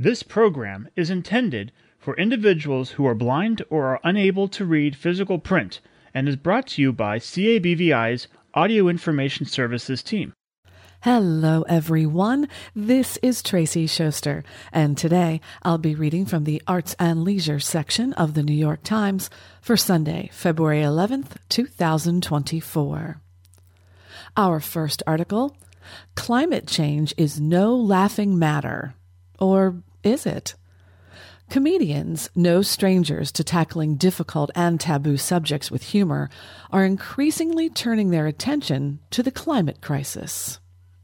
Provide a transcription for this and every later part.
This program is intended for individuals who are blind or are unable to read physical print and is brought to you by CABVI's Audio Information Services team. Hello, everyone. This is Tracy Schuster, and today I'll be reading from the Arts and Leisure section of the New York Times for Sunday, February 11th, 2024. Our first article, Climate Change is No Laughing Matter. Or is it? Comedians, no strangers to tackling difficult and taboo subjects with humor, are increasingly turning their attention to the climate crisis.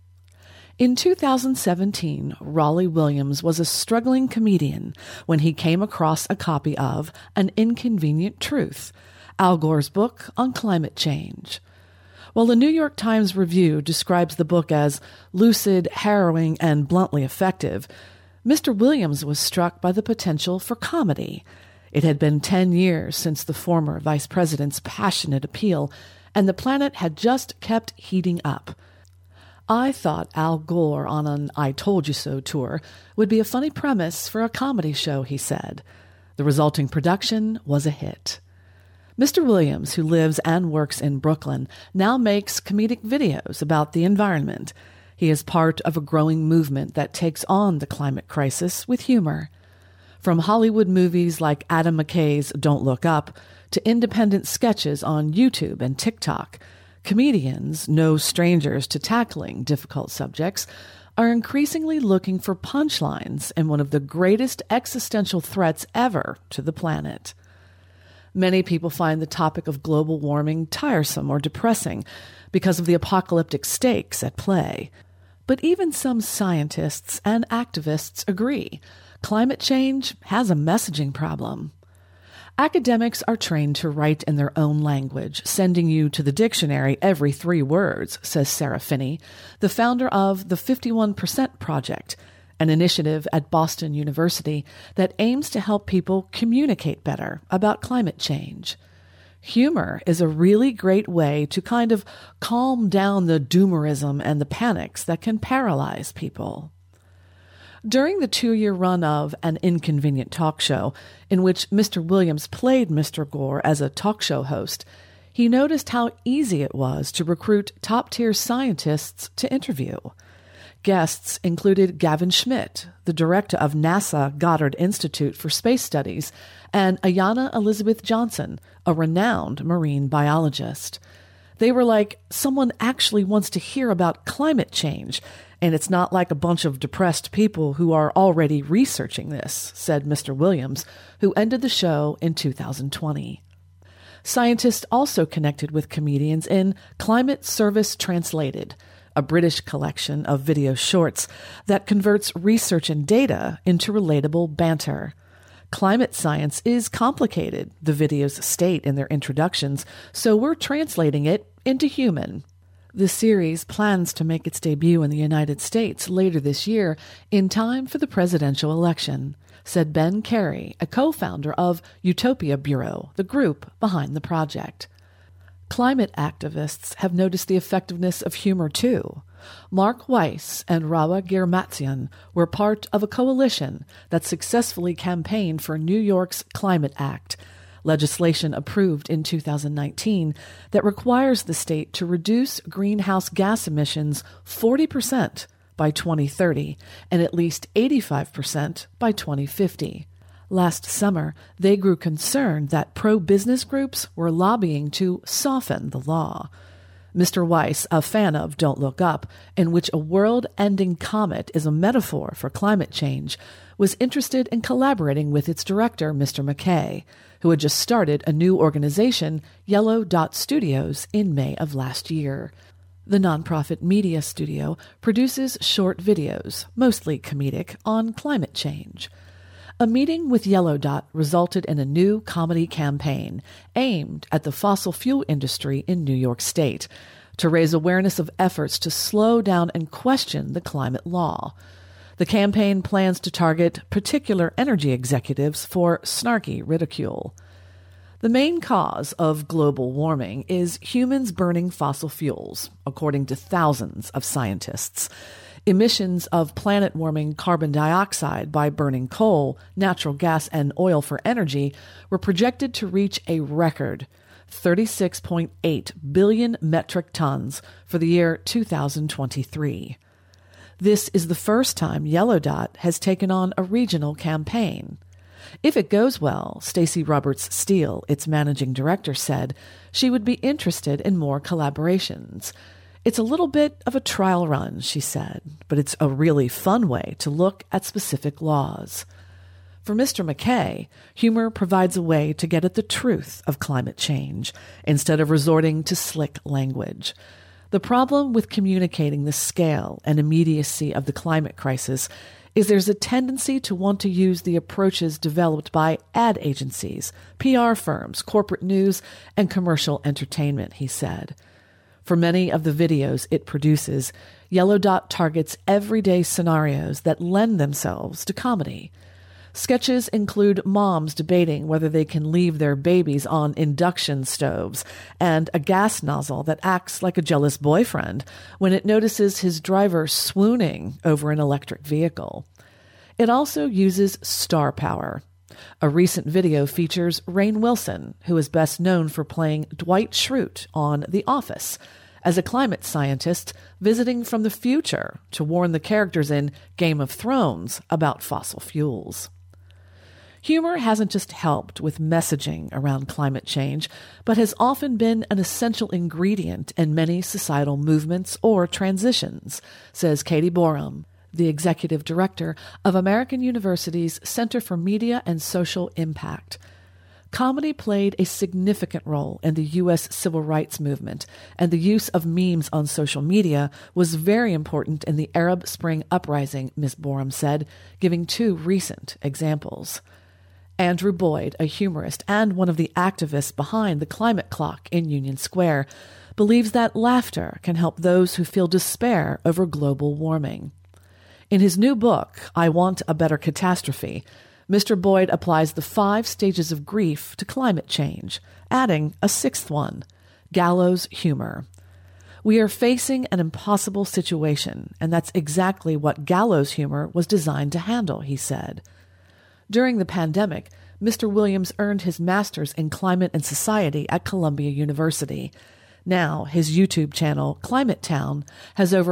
In 2017, Raleigh Williams was a struggling comedian when he came across a copy of An Inconvenient Truth, Al Gore's book on climate change. While the New York Times Review describes the book as lucid, harrowing, and bluntly effective, Mr. Williams was struck by the potential for comedy. It had been 10 years since the former vice president's passionate appeal, and the planet had just kept heating up. I thought Al Gore on an I Told You So tour would be a funny premise for a comedy show, he said. The resulting production was a hit. Mr. Williams, who lives and works in Brooklyn, now makes comedic videos about the environment. He is part of a growing movement that takes on the climate crisis with humor. From Hollywood movies like Adam McKay's Don't Look Up to independent sketches on YouTube and TikTok, comedians, no strangers to tackling difficult subjects, are increasingly looking for punchlines in one of the greatest existential threats ever to the planet. Many people find the topic of global warming tiresome or depressing because of the apocalyptic stakes at play. But even some scientists and activists agree climate change has a messaging problem. Academics are trained to write in their own language, sending you to the dictionary every 3 words, says Sarah Finney, the founder of the 51% Project, an initiative at Boston University that aims to help people communicate better about climate change. Humor is a really great way to kind of calm down the doomerism and the panics that can paralyze people. During the 2-year run of An Inconvenient Talk Show, in which Mr. Williams played Mr. Gore as a talk show host, he noticed how easy it was to recruit top-tier scientists to interview. Guests included Gavin Schmidt, the director of NASA Goddard Institute for Space Studies, and Ayanna Elizabeth Johnson, a renowned marine biologist. They were like, someone actually wants to hear about climate change, and it's not like a bunch of depressed people who are already researching this, said Mr. Williams, who ended the show in 2020. Scientists also connected with comedians in Climate Service Translated, a British collection of video shorts that converts research and data into relatable banter. Climate science is complicated, the videos state in their introductions, so we're translating it into human. The series plans to make its debut in the United States later this year in time for the presidential election, said Ben Carey, a co-founder of Utopia Bureau, the group behind the project. Climate activists have noticed the effectiveness of humor too. Mark Weiss and Rawa Girmatsian were part of a coalition that successfully campaigned for New York's Climate Act, legislation approved in 2019 that requires the state to reduce greenhouse gas emissions 40% by 2030 and at least 85% by 2050. Last summer, they grew concerned that pro-business groups were lobbying to soften the law. Mr. Weiss, a fan of Don't Look Up, in which a world-ending comet is a metaphor for climate change, was interested in collaborating with its director, Mr. McKay, who had just started a new organization, Yellow Dot Studios, in May of last year. The nonprofit media studio produces short videos, mostly comedic, on climate change. A meeting with Yellow Dot resulted in a new comedy campaign aimed at the fossil fuel industry in New York State to raise awareness of efforts to slow down and question the climate law. The campaign plans to target particular energy executives for snarky ridicule. The main cause of global warming is humans burning fossil fuels, according to thousands of scientists. Emissions of planet-warming carbon dioxide by burning coal, natural gas, and oil for energy were projected to reach a record 36.8 billion metric tons for the year 2023. This is the first time Yellow Dot has taken on a regional campaign. If it goes well, Stacey Roberts Steele, its managing director, said she would be interested in more collaborations. It's a little bit of a trial run, she said, but it's a really fun way to look at specific laws. For Mr. McKay, humor provides a way to get at the truth of climate change instead of resorting to slick language. The problem with communicating the scale and immediacy of the climate crisis is there's a tendency to want to use the approaches developed by ad agencies, PR firms, corporate news, and commercial entertainment, he said. For many of the videos it produces, Yellow Dot targets everyday scenarios that lend themselves to comedy. Sketches include moms debating whether they can leave their babies on induction stoves and a gas nozzle that acts like a jealous boyfriend when it notices his driver swooning over an electric vehicle. It also uses star power. A recent video features Rainn Wilson, who is best known for playing Dwight Schrute on The Office, as a climate scientist visiting from the future to warn the characters in Game of Thrones about fossil fuels. Humor hasn't just helped with messaging around climate change, but has often been an essential ingredient in many societal movements or transitions, says Katie Borum, the executive director of American University's Center for Media and Social Impact. Comedy played a significant role in the U.S. civil rights movement, and the use of memes on social media was very important in the Arab Spring uprising, Ms. Borum said, giving two recent examples. Andrew Boyd, a humorist and one of the activists behind the climate clock in Union Square, believes that laughter can help those who feel despair over global warming. In his new book, I Want a Better Catastrophe, Mr. Boyd applies the 5 stages of grief to climate change, adding a 6th one, gallows humor. We are facing an impossible situation, and that's exactly what gallows humor was designed to handle, he said. During the pandemic, Mr. Williams earned his master's in climate and society at Columbia University. Now, his YouTube channel, Climate Town, has over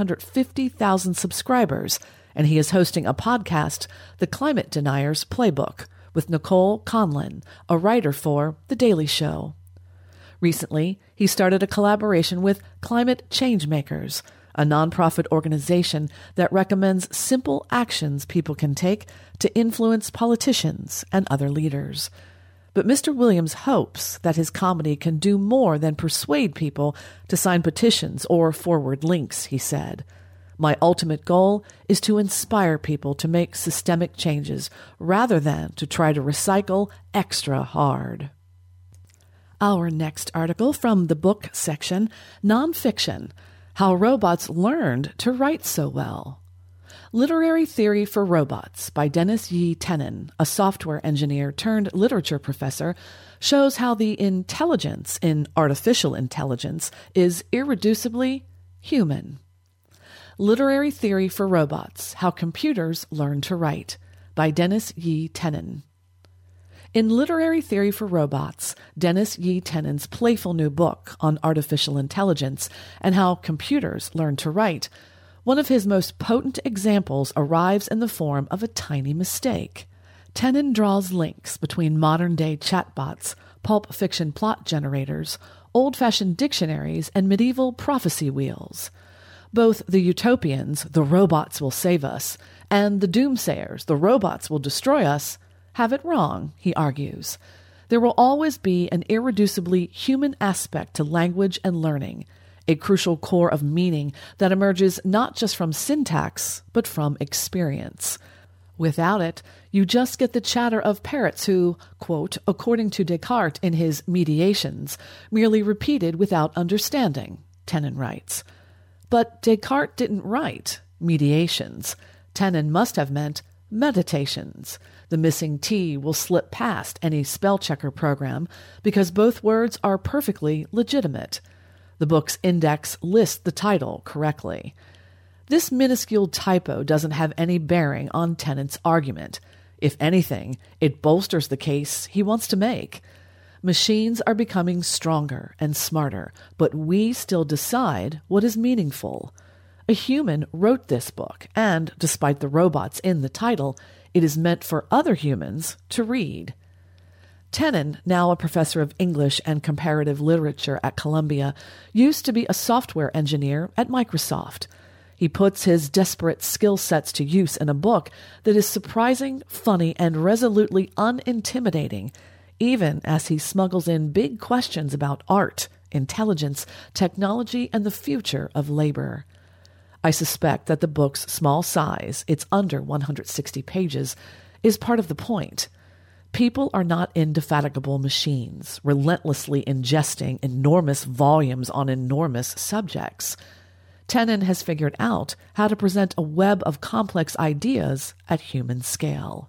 550,000 subscribers, and he is hosting a podcast, The Climate Deniers Playbook, with Nicole Conlon, a writer for The Daily Show. Recently, he started a collaboration with Climate Changemakers, a nonprofit organization that recommends simple actions people can take to influence politicians and other leaders. But Mr. Williams hopes that his comedy can do more than persuade people to sign petitions or forward links, he said. My ultimate goal is to inspire people to make systemic changes rather than to try to recycle extra hard. Our next article from the book section, Nonfiction, How Robots Learned to Write So Well. Literary Theory for Robots by Dennis Yi Tenon, a software engineer turned literature professor, shows how the intelligence in artificial intelligence is irreducibly human. Literary Theory for Robots, How Computers Learn to Write by Dennis Yi Tenon. In Literary Theory for Robots, Dennis Yi Tenon's playful new book on artificial intelligence and how computers learn to write, one of his most potent examples arrives in the form of a tiny mistake. Tenon draws links between modern-day chatbots, pulp fiction plot generators, old-fashioned dictionaries, and medieval prophecy wheels. Both the utopians, the robots will save us, and the doomsayers, the robots will destroy us, have it wrong, he argues. There will always be an irreducibly human aspect to language and learning, a crucial core of meaning that emerges not just from syntax, but from experience. Without it, you just get the chatter of parrots who, quote, according to Descartes in his Meditations, merely repeated without understanding, Tenon writes. But Descartes didn't write Meditations. Tenon must have meant meditations. The missing T will slip past any spell checker program because both words are perfectly legitimate. The book's index lists the title correctly. This minuscule typo doesn't have any bearing on Tenen's argument. If anything, it bolsters the case he wants to make. Machines are becoming stronger and smarter, but we still decide what is meaningful. A human wrote this book, and despite the robots in the title, it is meant for other humans to read. Tenon, now a professor of English and comparative literature at Columbia, used to be a software engineer at Microsoft. He puts his desperate skill sets to use in a book that is surprising, funny, and resolutely unintimidating, even as he smuggles in big questions about art, intelligence, technology, and the future of labor. I suspect that the book's small size, it's under 160 pages, is part of the point. People are not indefatigable machines, relentlessly ingesting enormous volumes on enormous subjects. Tenon has figured out how to present a web of complex ideas at human scale.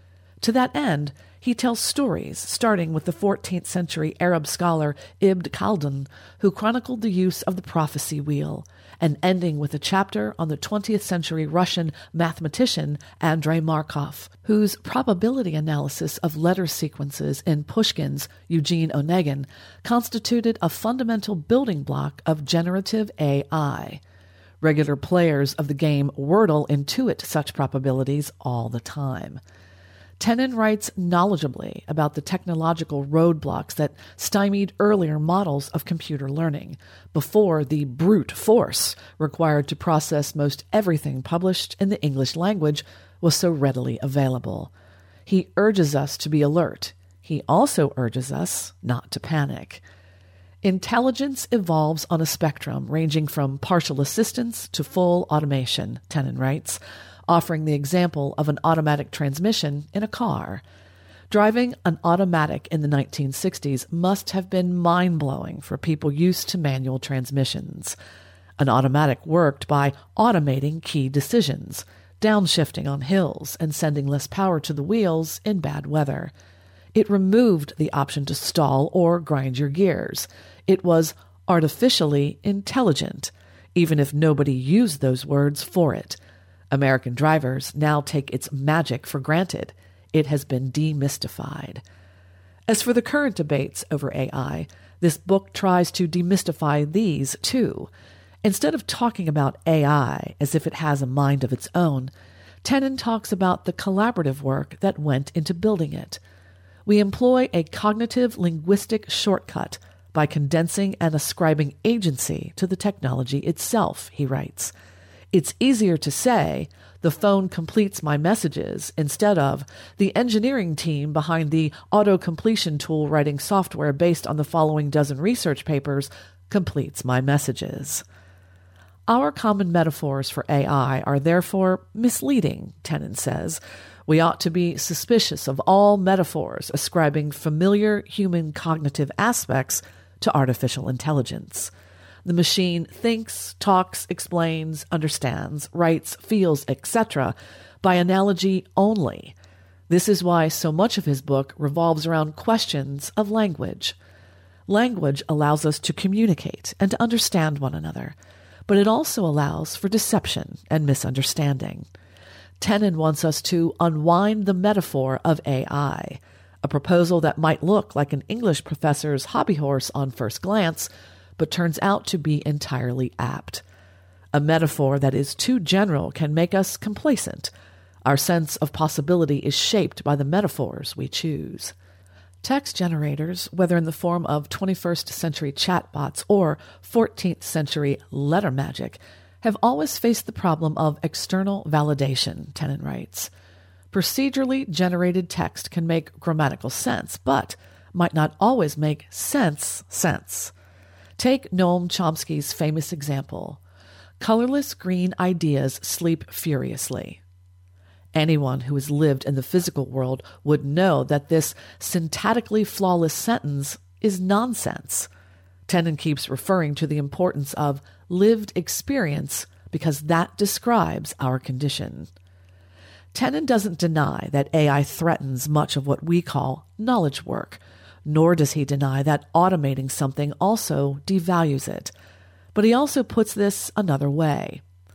To that end, he tells stories, starting with the 14th century Arab scholar Ibn Khaldun, who chronicled the use of the prophecy wheel, and ending with a chapter on the 20th century Russian mathematician Andrei Markov, whose probability analysis of letter sequences in Pushkin's Eugene Onegin constituted a fundamental building block of generative AI. Regular players of the game Wordle intuit such probabilities all the time. Tenon writes knowledgeably about the technological roadblocks that stymied earlier models of computer learning, before the brute force required to process most everything published in the English language was so readily available. He urges us to be alert. He also urges us not to panic. Intelligence evolves on a spectrum ranging from partial assistance to full automation, Tenon writes, offering the example of an automatic transmission in a car. Driving an automatic in the 1960s must have been mind-blowing for people used to manual transmissions. An automatic worked by automating key decisions, downshifting on hills and sending less power to the wheels in bad weather. It removed the option to stall or grind your gears. It was artificially intelligent, even if nobody used those words for it. American drivers now take its magic for granted. It has been demystified. As for the current debates over AI, this book tries to demystify these too. Instead of talking about AI as if it has a mind of its own, Tenon talks about the collaborative work that went into building it. We employ a cognitive linguistic shortcut by condensing and ascribing agency to the technology itself, he writes. It's easier to say, the phone completes my messages, instead of, the engineering team behind the auto-completion tool writing software based on the following dozen research papers completes my messages. Our common metaphors for AI are therefore misleading, Tenon says. We ought to be suspicious of all metaphors ascribing familiar human cognitive aspects to artificial intelligence. The machine thinks, talks, explains, understands, writes, feels, etc. by analogy only. This is why so much of his book revolves around questions of language. Language allows us to communicate and to understand one another, but it also allows for deception and misunderstanding. Tenon wants us to unwind the metaphor of AI, a proposal that might look like an English professor's hobby horse on first glance, but turns out to be entirely apt. A metaphor that is too general can make us complacent. Our sense of possibility is shaped by the metaphors we choose. Text generators, whether in the form of 21st century chatbots or 14th century letter magic, have always faced the problem of external validation, Tenon writes. Procedurally generated text can make grammatical sense, but might not always make sense. Take Noam Chomsky's famous example. Colorless green ideas sleep furiously. Anyone who has lived in the physical world would know that this syntactically flawless sentence is nonsense. Tenon keeps referring to the importance of lived experience because that describes our condition. Tenon doesn't deny that AI threatens much of what we call knowledge work, nor does he deny that automating something also devalues it. But he also puts this another way.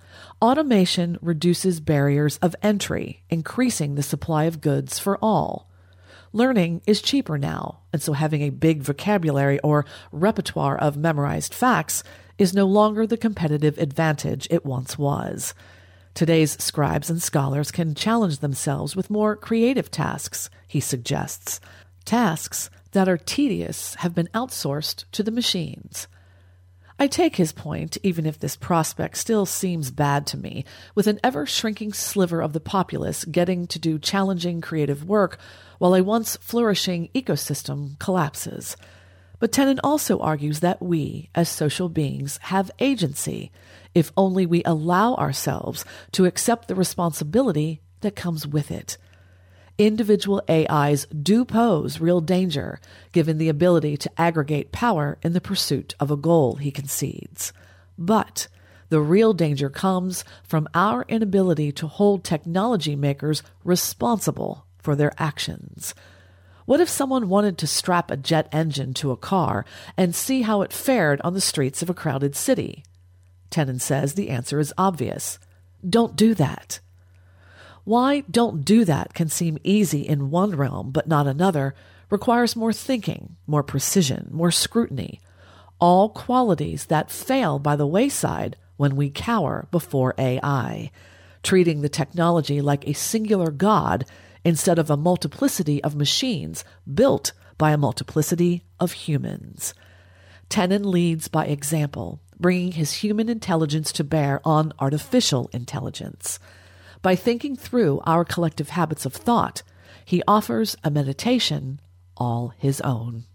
Automation reduces barriers of entry, increasing the supply of goods for all. Learning is cheaper now, and so having a big vocabulary or repertoire of memorized facts is no longer the competitive advantage it once was. Today's scribes and scholars can challenge themselves with more creative tasks, he suggests. Tasks that are tedious have been outsourced to the machines. I take his point, even if this prospect still seems bad to me, with an ever-shrinking sliver of the populace getting to do challenging creative work while a once flourishing ecosystem collapses. But Tenon also argues that we, as social beings, have agency, if only we allow ourselves to accept the responsibility that comes with it. Individual AIs do pose real danger, given the ability to aggregate power in the pursuit of a goal, he concedes. But the real danger comes from our inability to hold technology makers responsible for their actions. What if someone wanted to strap a jet engine to a car and see how it fared on the streets of a crowded city? Tenon says the answer is obvious. Don't do that. Why don't do that can seem easy in one realm but not another requires more thinking, more precision, more scrutiny, all qualities that fail by the wayside when we cower before AI, treating the technology like a singular god instead of a multiplicity of machines built by a multiplicity of humans. Tenon leads by example, bringing his human intelligence to bear on artificial intelligence. By thinking through our collective habits of thought, he offers a meditation all his own.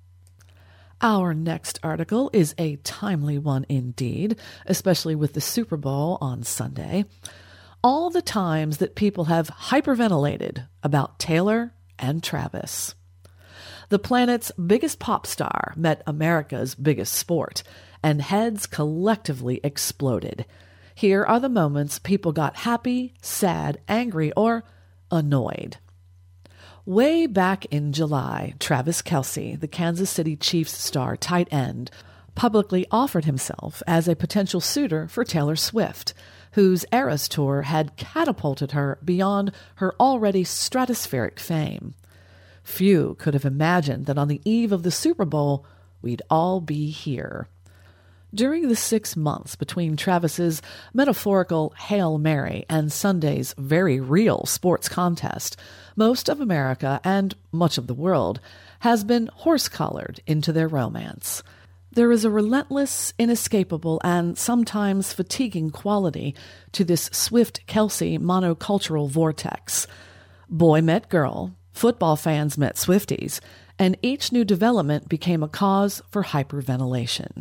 Our next article is a timely one indeed, especially with the Super Bowl on Sunday. All the times that people have hyperventilated about Taylor and Travis. The planet's biggest pop star met America's biggest sport, and heads collectively exploded. Here are the moments people got happy, sad, angry, or annoyed. Way back in July, Travis Kelce, the Kansas City Chiefs star tight end, publicly offered himself as a potential suitor for Taylor Swift, whose Eras Tour had catapulted her beyond her already stratospheric fame. Few could have imagined that on the eve of the Super Bowl, we'd all be here. During the 6 months between Travis's metaphorical Hail Mary and Sunday's very real sports contest, most of America and much of the world has been horse-collared into their romance. There is a relentless, inescapable, and sometimes fatiguing quality to this Swift-Kelce monocultural vortex. Boy met girl, football fans met Swifties, and each new development became a cause for hyperventilation.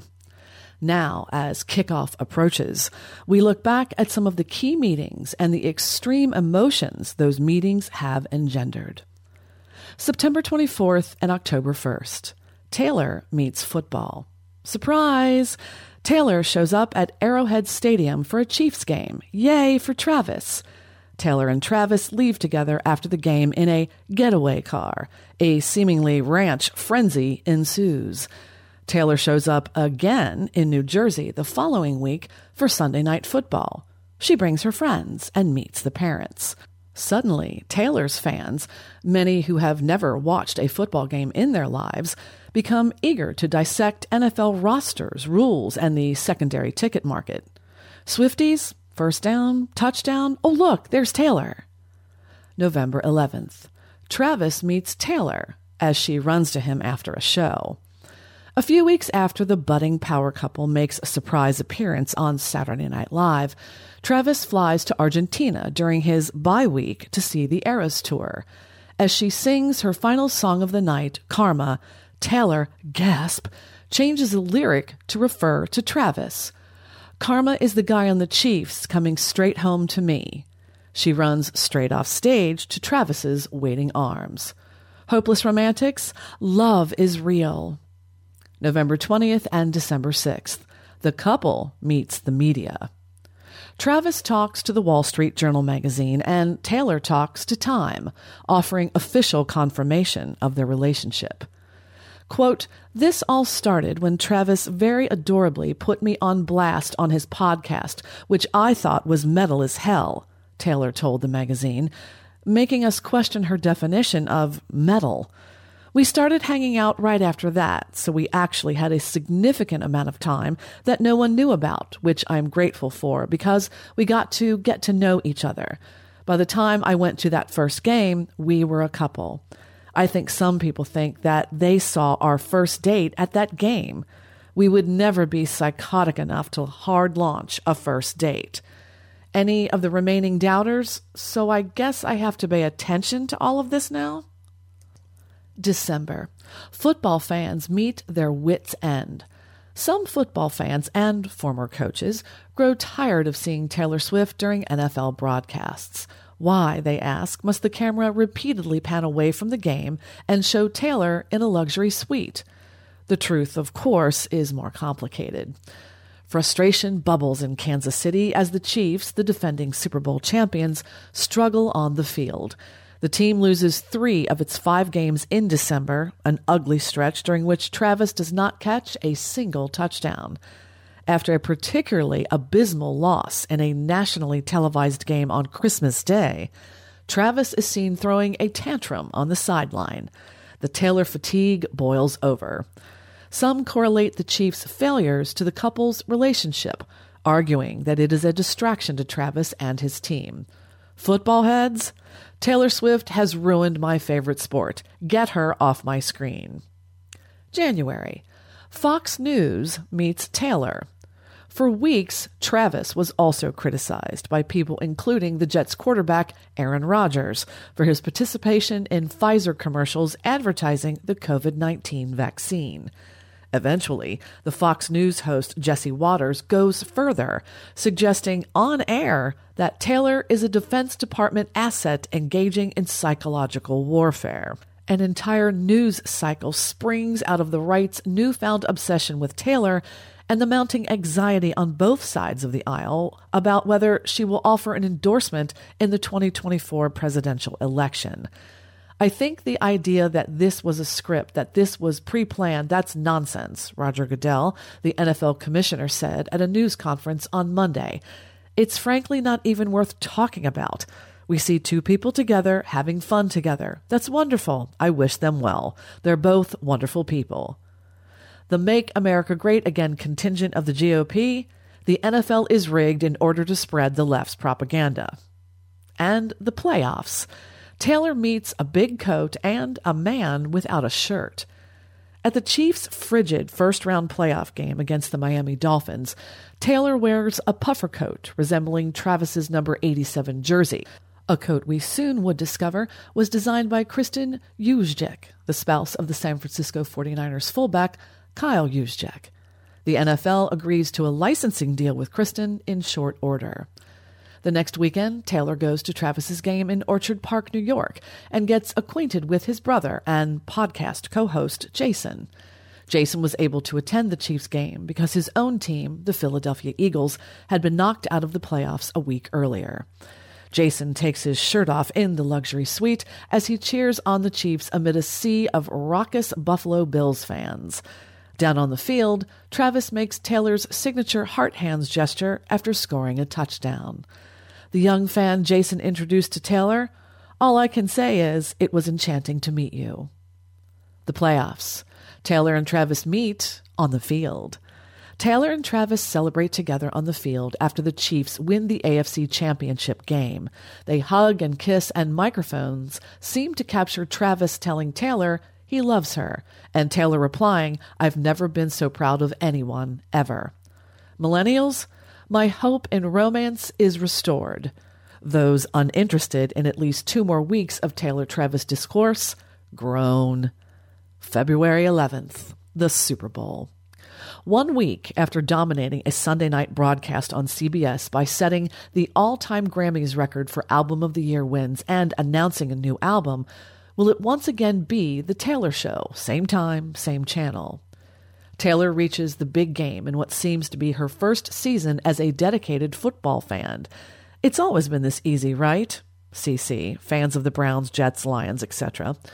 Now, as kickoff approaches, we look back at some of the key meetings and the extreme emotions those meetings have engendered. September 24th and October 1st, Taylor meets football. Surprise! Taylor shows up at Arrowhead Stadium for a Chiefs game. Yay for Travis! Taylor and Travis leave together after the game in a getaway car. A seemingly ranch frenzy ensues. Taylor shows up again in New Jersey the following week for Sunday Night Football. She brings her friends and meets the parents. Suddenly, Taylor's fans, many who have never watched a football game in their lives, become eager to dissect NFL rosters, rules, and the secondary ticket market. Swifties, first down, touchdown, oh look, there's Taylor. November 11th. Travis meets Taylor as she runs to him after a show. A few weeks after the budding power couple makes a surprise appearance on Saturday Night Live, Travis flies to Argentina during his bye week to see the Eras Tour. As she sings her final song of the night, Karma, Taylor, gasp, changes the lyric to refer to Travis. Karma is the guy on the Chiefs coming straight home to me. She runs straight off stage to Travis's waiting arms. Hopeless romantics, love is real. November 20th and December 6th, the couple meets the media. Travis talks to the Wall Street Journal magazine, and Taylor talks to Time, offering official confirmation of their relationship. Quote, "This all started when Travis very adorably put me on blast on his podcast, which I thought was metal as hell," Taylor told the magazine, making us question her definition of metal. "We started hanging out right after that, so we actually had a significant amount of time that no one knew about, which I'm grateful for because we got to get to know each other. By the time I went to that first game, we were a couple. I think some people think that they saw our first date at that game. We would never be psychotic enough to hard launch a first date. Any of the remaining doubters? So I guess I have to pay attention to all of this now?" December. Football fans meet their wits' end. Some football fans and former coaches grow tired of seeing Taylor Swift during NFL broadcasts. Why, they ask, must the camera repeatedly pan away from the game and show Taylor in a luxury suite? The truth, of course, is more complicated. Frustration bubbles in Kansas City as the Chiefs, the defending Super Bowl champions, struggle on the field. The team loses 3 of its 5 games in December, an ugly stretch during which Travis does not catch a single touchdown. After a particularly abysmal loss in a nationally televised game on Christmas Day, Travis is seen throwing a tantrum on the sideline. The Taylor fatigue boils over. Some correlate the Chiefs' failures to the couple's relationship, arguing that it is a distraction to Travis and his team. Football heads? Taylor Swift has ruined my favorite sport. Get her off my screen. January. Fox News meets Taylor. For weeks, Travis was also criticized by people including the Jets quarterback Aaron Rodgers for his participation in Pfizer commercials advertising the COVID-19 vaccine. Eventually, the Fox News host Jesse Waters goes further, suggesting on air that Taylor is a Defense Department asset engaging in psychological warfare. An entire news cycle springs out of the right's newfound obsession with Taylor and the mounting anxiety on both sides of the aisle about whether she will offer an endorsement in the 2024 presidential election. I think the idea that this was a script, that this was pre-planned, that's nonsense, Roger Goodell, the NFL commissioner, said at a news conference on Monday. It's frankly not even worth talking about. We see 2 people together having fun together. That's wonderful. I wish them well. They're both wonderful people. The Make America Great Again contingent of the GOP, the NFL is rigged in order to spread the left's propaganda. And the playoffs. Taylor meets a big coat and a man without a shirt. At the Chiefs' frigid first-round playoff game against the Miami Dolphins, Taylor wears a puffer coat resembling Travis's number 87 jersey, a coat we soon would discover was designed by Kristen Juszczyk, the spouse of the San Francisco 49ers fullback Kyle Juszczyk. The NFL agrees to a licensing deal with Kristen in short order. The next weekend, Taylor goes to Travis's game in Orchard Park, New York, and gets acquainted with his brother and podcast co-host Jason. Jason was able to attend the Chiefs game because his own team, the Philadelphia Eagles, had been knocked out of the playoffs a week earlier. Jason takes his shirt off in the luxury suite as he cheers on the Chiefs amid a sea of raucous Buffalo Bills fans. Down on the field, Travis makes Taylor's signature heart hands gesture after scoring a touchdown. The young fan Jason introduced to Taylor, "All I can say is, it was enchanting to meet you." The playoffs. Taylor and Travis meet on the field. Taylor and Travis celebrate together on the field after the Chiefs win the AFC Championship game. They hug and kiss, and microphones seem to capture Travis telling Taylor he loves her, and Taylor replying, "I've never been so proud of anyone, ever." Millennials, my hope in romance is restored. Those uninterested in at least 2 more weeks of Taylor-Travis discourse, groan. February 11th, the Super Bowl. 1 week after dominating a Sunday night broadcast on CBS by setting the all-time Grammys record for Album of the Year wins and announcing a new album, will it once again be The Taylor Show, same time, same channel? Taylor reaches the big game in what seems to be her first season as a dedicated football fan. It's always been this easy, right? CC, fans of the Browns, Jets, Lions, etc.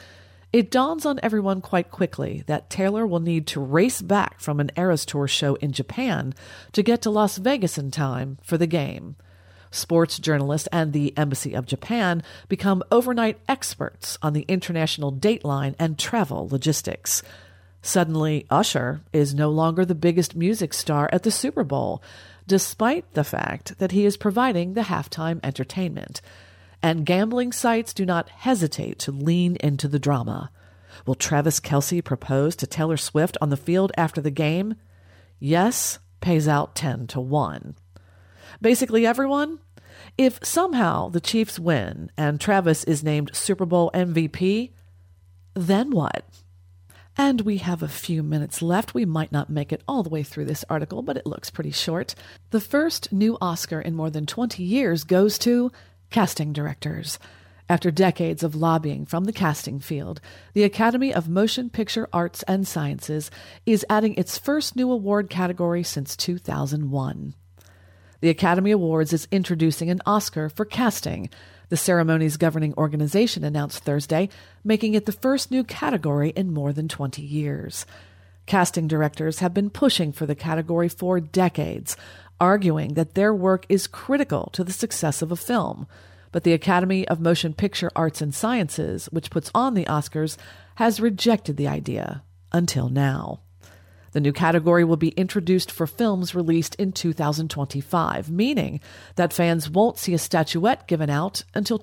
It dawns on everyone quite quickly that Taylor will need to race back from an Eras Tour show in Japan to get to Las Vegas in time for the game. Sports journalists and the Embassy of Japan become overnight experts on the international dateline and travel logistics. Suddenly, Usher is no longer the biggest music star at the Super Bowl, despite the fact that he is providing the halftime entertainment. And gambling sites do not hesitate to lean into the drama. Will Travis Kelce propose to Taylor Swift on the field after the game? Yes, pays out 10-1. Basically, everyone, if somehow the Chiefs win and Travis is named Super Bowl MVP, then what? And we have a few minutes left. We might not make it all the way through this article, but it looks pretty short. The first new Oscar in more than 20 years goes to casting directors. After decades of lobbying from the casting field, the Academy of Motion Picture Arts and Sciences is adding its first new award category since 2001. The Academy Awards is introducing an Oscar for casting. The ceremony's governing organization announced Thursday, making it the first new category in more than 20 years. Casting directors have been pushing for the category for decades, arguing that their work is critical to the success of a film. But the Academy of Motion Picture Arts and Sciences, which puts on the Oscars, has rejected the idea until now. The new category will be introduced for films released in 2025, meaning that fans won't see a statuette given out until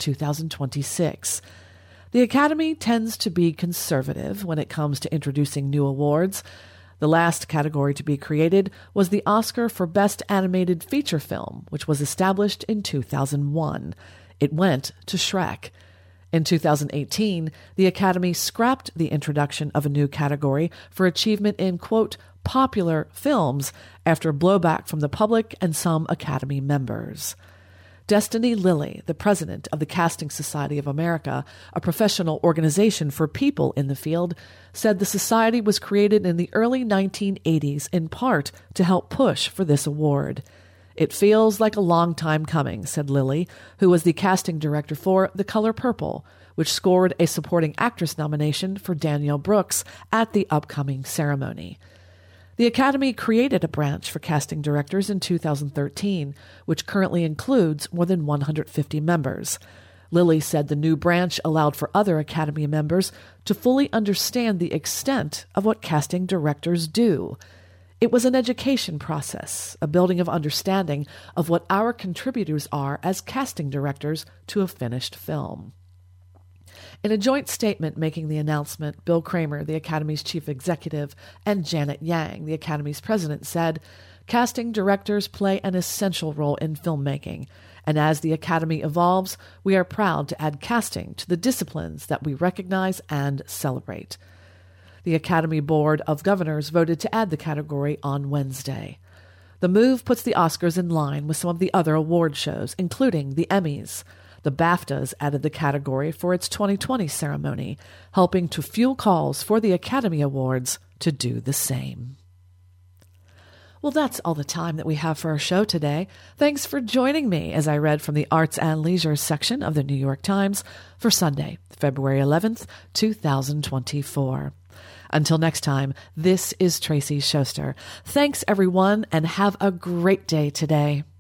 2026. The Academy tends to be conservative when it comes to introducing new awards. The last category to be created was the Oscar for Best Animated Feature Film, which was established in 2001. It went to Shrek. In 2018, the Academy scrapped the introduction of a new category for achievement in, quote, popular films after blowback from the public and some Academy members. Destiny Lilly, the president of the Casting Society of America, a professional organization for people in the field, said the society was created in the early 1980s in part to help push for this award. It feels like a long time coming, said Lilly, who was the casting director for The Color Purple, which scored a supporting actress nomination for Danielle Brooks at the upcoming ceremony. The Academy created a branch for casting directors in 2013, which currently includes more than 150 members. Lilly said the new branch allowed for other Academy members to fully understand the extent of what casting directors do. It was an education process, a building of understanding of what our contributors are as casting directors to a finished film. In a joint statement making the announcement, Bill Kramer, the Academy's chief executive, and Janet Yang, the Academy's president, said, "Casting directors play an essential role in filmmaking, and as the Academy evolves, we are proud to add casting to the disciplines that we recognize and celebrate." The Academy Board of Governors voted to add the category on Wednesday. The move puts the Oscars in line with some of the other award shows, including the Emmys. The BAFTAs added the category for its 2020 ceremony, helping to fuel calls for the Academy Awards to do the same. Well, that's all the time that we have for our show today. Thanks for joining me as I read from the Arts and Leisure section of the New York Times for Sunday, February 11th, 2024. Until next time, this is Tracy Schuster. Thanks, everyone, and have a great day today.